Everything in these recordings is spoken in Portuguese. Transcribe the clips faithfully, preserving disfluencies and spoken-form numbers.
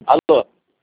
Alô?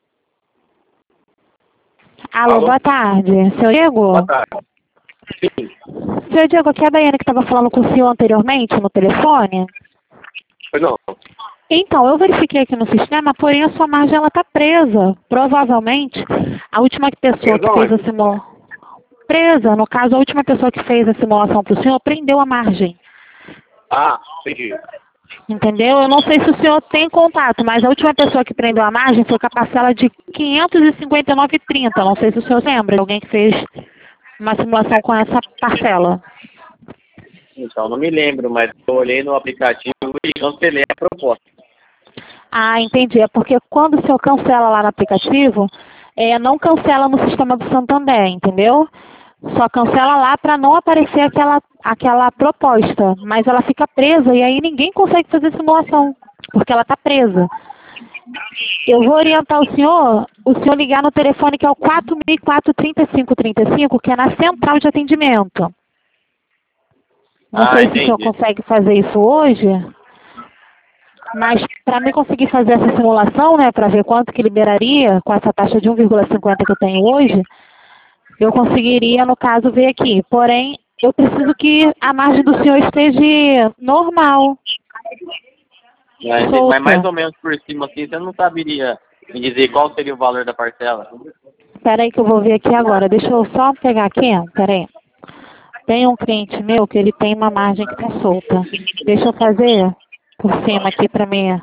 Alô, Alô? boa tarde. Seu Diego? Boa tarde. Sim. Seu Diego, aqui é a Daiane que estava falando com o senhor anteriormente no telefone. Pois não. Então, eu verifiquei aqui no sistema, porém a sua margem ela está presa. Provavelmente, a última pessoa que fez a simulação... Presa, no caso, a última pessoa que fez a simulação para o senhor prendeu a margem. Ah, entendi. Entendeu? Eu não sei se o senhor tem contato, mas a última pessoa que prendeu a margem foi com a parcela de quinhentos e cinquenta e nove reais e trinta centavos. Não sei se o senhor lembra de alguém que fez uma simulação com essa parcela. Então, não me lembro, mas eu olhei no aplicativo e cancelei a proposta. Ah, entendi. É porque quando o senhor cancela lá no aplicativo, é, não cancela no sistema do Santander, entendeu? Só cancela lá para não aparecer aquela, aquela proposta. Mas ela fica presa e aí ninguém consegue fazer simulação, porque ela está presa. Eu vou orientar o senhor, o senhor ligar no telefone que é o quatro mil e quatro, trinta e cinco trinta e cinco, que é na central de atendimento. Não Ah, sei se o senhor entendi. consegue fazer isso hoje, mas para mim conseguir fazer essa simulação, né, para ver quanto que liberaria com essa taxa de um vírgula cinquenta que eu tenho hoje, eu conseguiria, no caso, ver aqui. Porém, eu preciso que a margem do senhor esteja normal. Mas, Solta. mas mais ou menos por cima, assim, você não saberia me dizer qual seria o valor da parcela? Espera aí que eu vou ver aqui agora. Deixa eu só pegar aqui. Espera aí. Tem um cliente meu que ele tem uma margem que está solta. Deixa eu fazer por cima aqui para mim.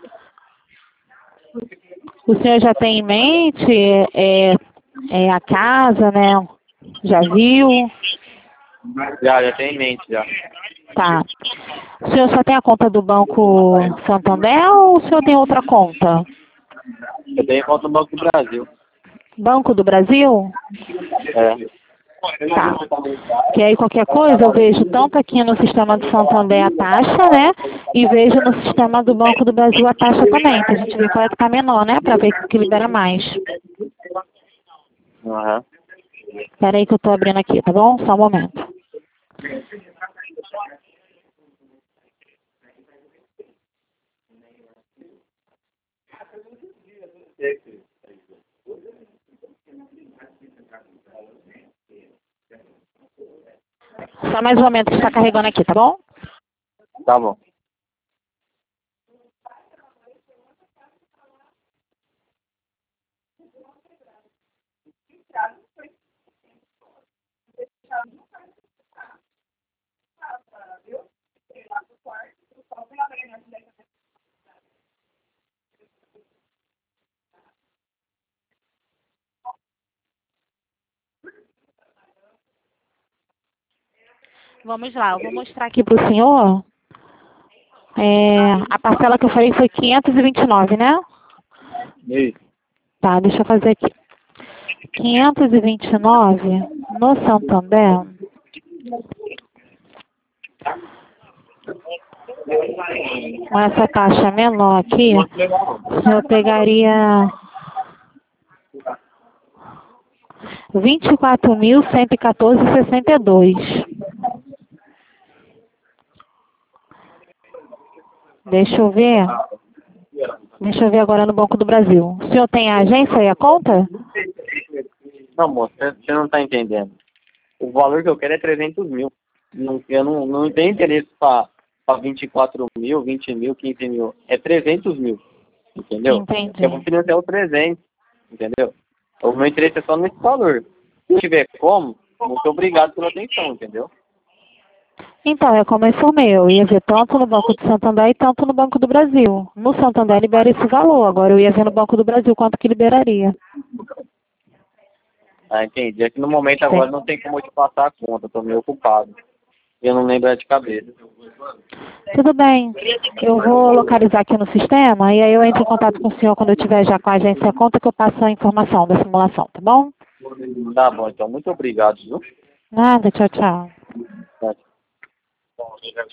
O senhor já tem em mente é, é, a casa, né? Já viu? Já, já tenho em mente, já. Tá. O senhor só tem a conta do Banco Santander ou o senhor tem outra conta? Eu tenho conta no Banco do Brasil. Banco do Brasil? É. Tá. Que aí qualquer coisa eu vejo tanto aqui no sistema do Santander a taxa, né? E vejo no sistema do Banco do Brasil a taxa também, pra gente ver qual é que tá menor, né? Pra ver o que libera mais. Aham. Espera aí que eu tô abrindo aqui, tá bom? Só um momento. Só mais um momento que está carregando aqui, tá bom? Tá bom. Vamos lá, eu vou mostrar aqui pro senhor. É, a parcela que eu falei foi quinhentos e vinte e nove, né? Isso. Tá, deixa eu fazer aqui. quinhentos e vinte e nove no Santander. Com essa taxa menor aqui, eu pegaria vinte e quatro mil cento e quatorze reais e sessenta e dois centavos. Deixa eu ver. Deixa eu ver agora no Banco do Brasil. O senhor tem a agência e a conta? Não, moço, você você não tá entendendo. O valor que eu quero é trezentos mil. Não, eu não, não tenho interesse para vinte e quatro mil, vinte mil, quinze mil. É trezentos mil. Entendeu? Entendi. Eu vou financiar o trezentos. Entendeu? O meu interesse é só nesse valor. Se tiver como, muito obrigado pela atenção, entendeu? Então, é como eu informei, eu ia ver tanto no Banco do Santander e tanto no Banco do Brasil. No Santander libera esse valor, agora eu ia ver no Banco do Brasil quanto que liberaria. Ah, entendi. É que no momento agora não tem como eu te passar a conta, eu tô meio ocupado. Eu não lembro de cabeça. Tudo bem, eu vou localizar aqui no sistema e aí eu entro em contato com o senhor quando eu tiver já com a agência e a conta que eu passo a informação da simulação, tá bom? Tá bom, então. Muito obrigado, viu? Nada, tchau, tchau. Tá.